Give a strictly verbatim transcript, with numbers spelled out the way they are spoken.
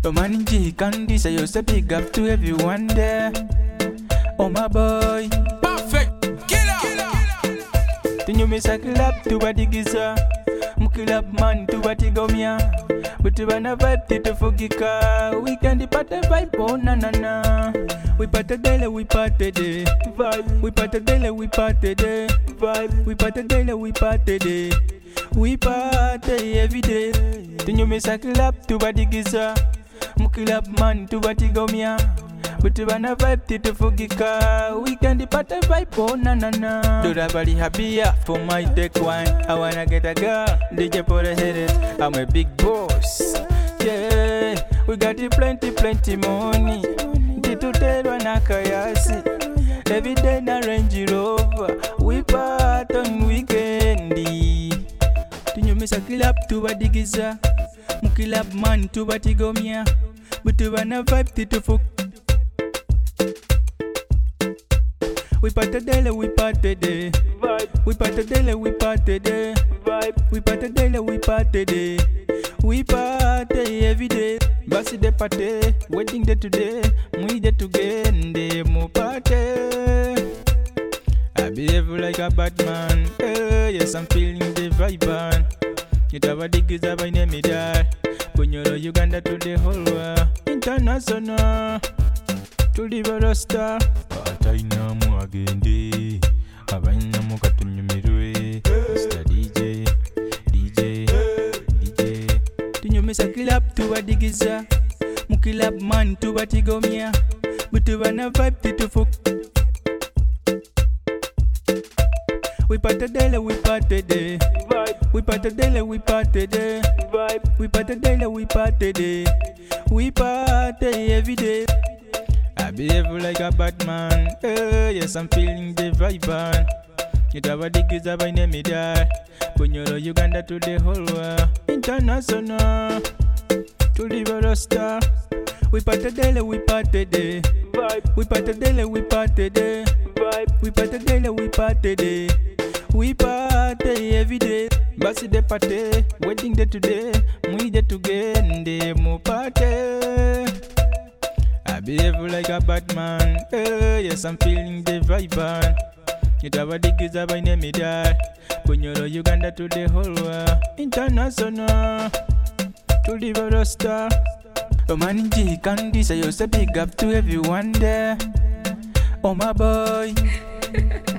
Oh man G Candy, say you say big up to everyone there. Oh my boy, Perfect killer. then you miss a clap to what giza. Mukilap man to what gomia. But you wanna vibe to fogika. We can depart the vibe, oh na na na. We party daily, we party day. Vibe. We party daily, we party day. Vibe. We party daily, we party day. We party every day. Then you miss a clap to what giza. Mukilap man to what gomia. But you wanna vibe to fogika. We can depart the vibe, oh na na na. Do that body happy for my tech wine. I wanna get a girl, D J for the head. I'm a big boss. Yeah, we got it plenty, plenty money. Today wanna kayasi. Every day na Range Rover. We part on weekendi. Tunyo misa kilap tu wadigiza. Mukilap man tu watigomia. But you wanna vibe to fog. We party daily, we party day. Vibe. We party daily, we party day. Vibe. We party daily, we party day. We party every day. Basi de party, wedding day today. We day together, mo party. I behave like a Batman. Uh, yes, I'm feeling the vibe. It have a dig is a by name die. Bunyoro Uganda to the whole world. International to the Rasta. Ataina mu agende. Abaina mu katunyumirwe. Mister D J, D J, D J. Tunyo misa kilap tu wadigiza. Mukilap man tu watigomia. Butu wana vibe to fok. We party daily, we party day. Vibe. We party daily, we party day. Vibe. We party daily, we party day. We party every day. I behave like a Batman. Uh, yes, I'm feeling the vibe. It have a dig is a by name die. Bunyoro Uganda to the whole world. International to the Rasta. We party daily, we party day. Vibe. We party daily, we party day. Vibe. We party daily, we party day. We party every day. Basi de party, wedding day today. We day together, mo party. I behave like a Batman. Uh, yes, I'm feeling the vibe. It have a dig is a by name die. Bunyoro Uganda to the whole world. International to the Rasta. Oh man G Candy, say you say big up to everyone there. Oh my boy.